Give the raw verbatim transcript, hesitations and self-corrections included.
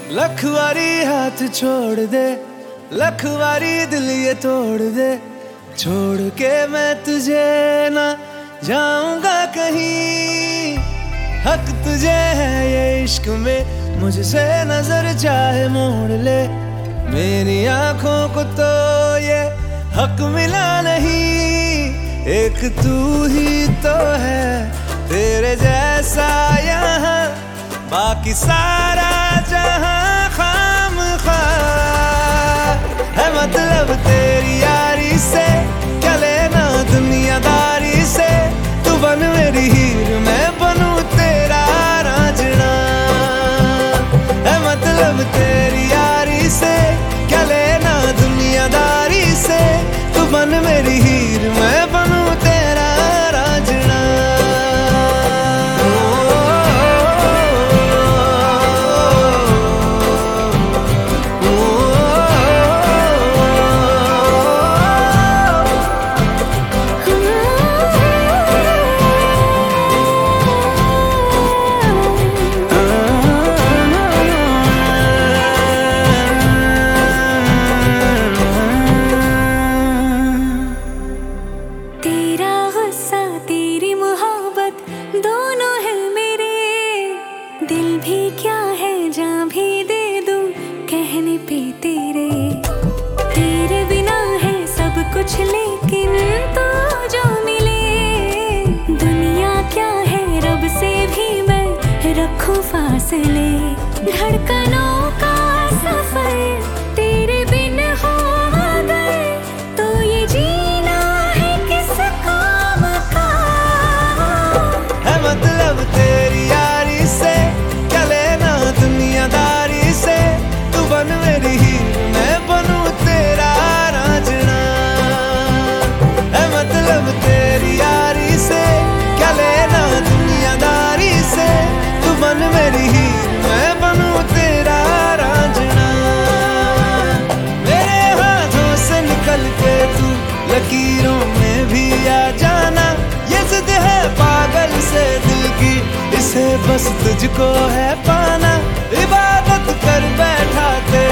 लखवारी हाथ छोड़ दे, लखवारी दिल ये तोड़ दे, छोड़ के मैं तुझे ना जाऊंगा कहीं। हक तुझे है ये इश्क में, मुझसे नजर चाहे मोड़ ले, मेरी आंखों को तो ये हक मिला नहीं। एक तू ही तो है तेरे जैसा यहाँ, बाकी सारा जहां खामखा है। मतलब तेरी यारी से क्या लेना दुनियादारी से, तू बन मेरी हीर मैं बनूं तेरा रांझना है। मतलब तेरी यारी से क्या लेना दुनियादारी से, तू बन मेरी हीर मैं बनूं तेरा रांझना। दोनों है मेरे, दिल भी क्या है जान भी दे दूं कहने पे तेरे। तेरे बिना है सब कुछ लेकिन तो जो मिले, दुनिया क्या है रब से भी मैं रखूं फासले। धड़कनों का सफर तेरे बिन हो गए, तो ये जीना है किस काम का है। मतलब तेरी यारी से क्या लेना दुनियादारी से, तू बन मेरी हीर मैं बनूं तेरा रांझना है। मतलब तेरी यारी से क्या लेना दुनियादारी से, तू बन मेरी हीर मैं बनूं तेरा रांझना। मेरे हाथों से निकल के तू लकीरों में भी आ जाना, ये जिद है पागल से दिल की, इसे बस तुझको है पाना। इबादत कर बैठा तेरे